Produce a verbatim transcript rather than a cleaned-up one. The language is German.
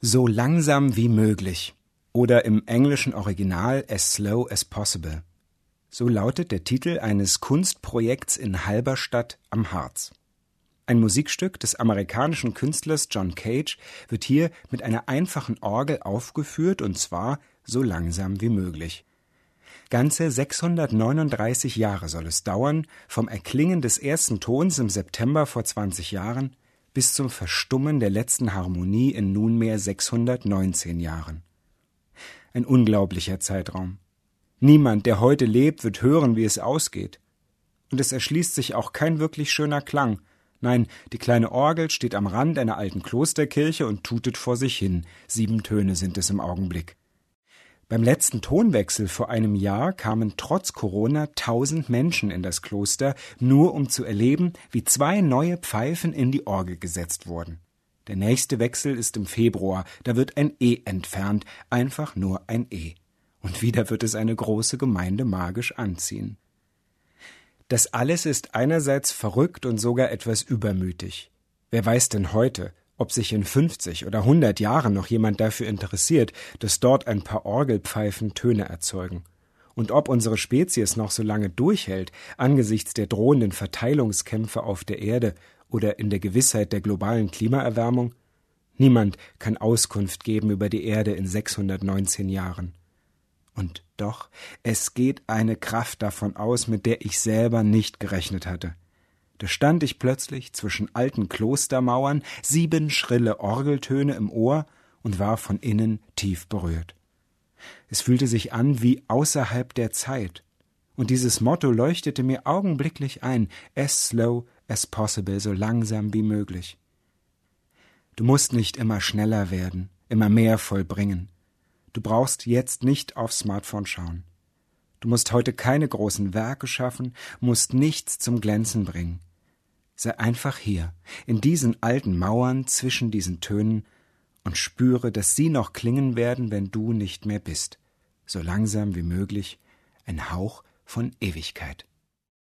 So langsam wie möglich oder im englischen Original As Slow as Possible. So lautet der Titel eines Kunstprojekts in Halberstadt am Harz. Ein Musikstück des amerikanischen Künstlers John Cage wird hier mit einer einfachen Orgel aufgeführt, und zwar so langsam wie möglich. Ganze sechshundertneununddreißig Jahre soll es dauern, vom Erklingen des ersten Tons im September vor zwanzig Jahren bis zum Verstummen der letzten Harmonie in nunmehr sechshundertneunzehn Jahren. Ein unglaublicher Zeitraum. Niemand, der heute lebt, wird hören, wie es ausgeht. Und es erschließt sich auch kein wirklich schöner Klang. Nein, die kleine Orgel steht am Rand einer alten Klosterkirche und tutet vor sich hin. Sieben Töne sind es im Augenblick. Beim letzten Tonwechsel vor einem Jahr kamen trotz Corona tausend Menschen in das Kloster, nur um zu erleben, wie zwei neue Pfeifen in die Orgel gesetzt wurden. Der nächste Wechsel ist im Februar, da wird ein E entfernt, einfach nur ein E. Und wieder wird es eine große Gemeinde magisch anziehen. Das alles ist einerseits verrückt und sogar etwas übermütig. Wer weiß denn heute, ob sich in fünfzig oder hundert Jahren noch jemand dafür interessiert, dass dort ein paar Orgelpfeifen Töne erzeugen? Und ob unsere Spezies noch so lange durchhält, angesichts der drohenden Verteilungskämpfe auf der Erde oder in der Gewissheit der globalen Klimaerwärmung? Niemand kann Auskunft geben über die Erde in sechshundertneunzehn Jahren. Und doch, es geht eine Kraft davon aus, mit der ich selber nicht gerechnet hatte. Da stand ich plötzlich zwischen alten Klostermauern, sieben schrille Orgeltöne im Ohr und war von innen tief berührt. Es fühlte sich an wie außerhalb der Zeit. Und dieses Motto leuchtete mir augenblicklich ein: as slow as possible, so langsam wie möglich. Du musst nicht immer schneller werden, immer mehr vollbringen. Du brauchst jetzt nicht aufs Smartphone schauen. Du musst heute keine großen Werke schaffen, musst nichts zum Glänzen bringen. Sei einfach hier, in diesen alten Mauern zwischen diesen Tönen, und spüre, dass sie noch klingen werden, wenn du nicht mehr bist. So langsam wie möglich, ein Hauch von Ewigkeit.